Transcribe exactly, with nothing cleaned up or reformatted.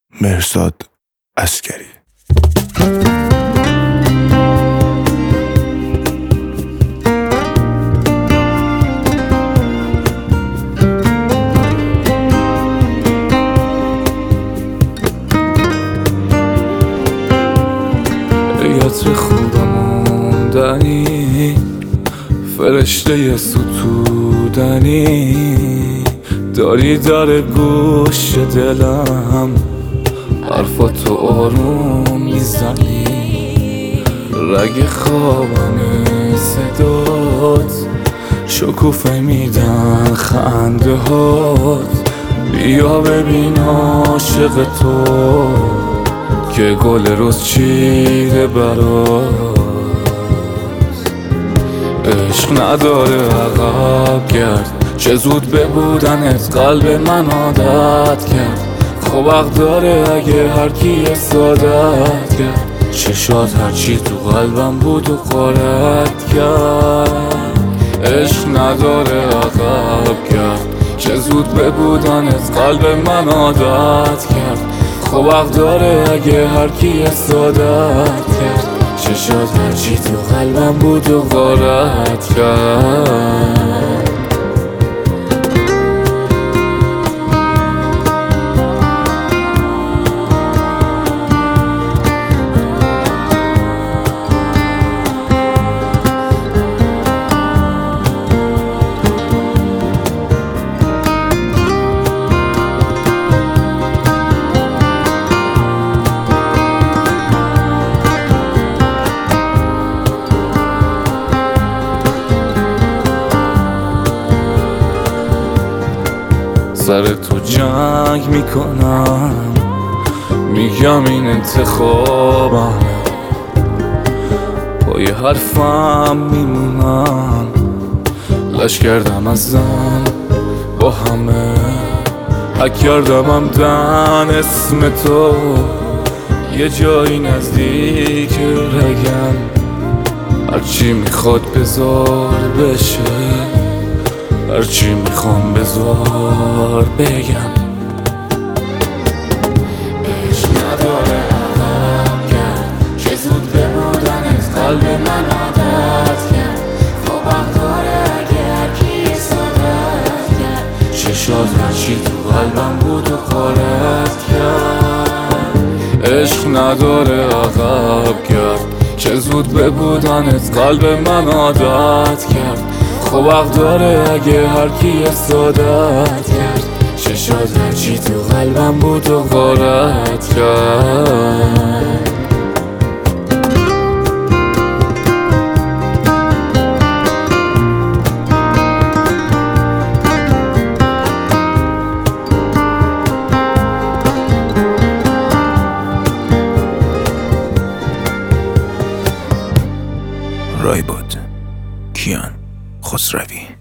مهرزاد عسگری. یادت خوبموندنی، فرشته ستودنی، داری در گوش دلم حرفاتو آروم میزنی، رگ خوابم صدات شکوفه میدن خنده هات. بیا ببین عاشق تو که گل روز چیده برات. عشق نداره عقب گرد، چه زود به بودنت قلب من عادت کرد. خب حق داره اگه هر کی سادت کرد، چشات هرچی تو قلبم بود و غارت کرد. عشق نداره عقب کرد، چه زود به بودنت قلب من عادت کرد. خب حق داره اگه هر کی سادت کرد، چشات هرچی تو قلبم بود و غارت کرد. سر تو جنگ میکنم، میگم این انتخابم، پای حرفم میمونم. لش کردم از زن با همه، حک کردم همدن اسم تو. یه جایی نزدیک رگم، هرچی میخواد بذار بشه، هرچی میخوام بذار بگم. عشق نداره عقب کرد، چه زود به بودنت قلب من عادت کرد. خب حق داره اگه هرکی سادت کرد، چشات هرچی تو قلبم بود و غارت کرد. عشق نداره عقب کرد، چه زود به بودنت قلب من عادت کرد. خب حق داره اگه هر کی سادت کرد، چشات هرچی تو قلبم بود و غارت کرد. رایباد کیان خسروی.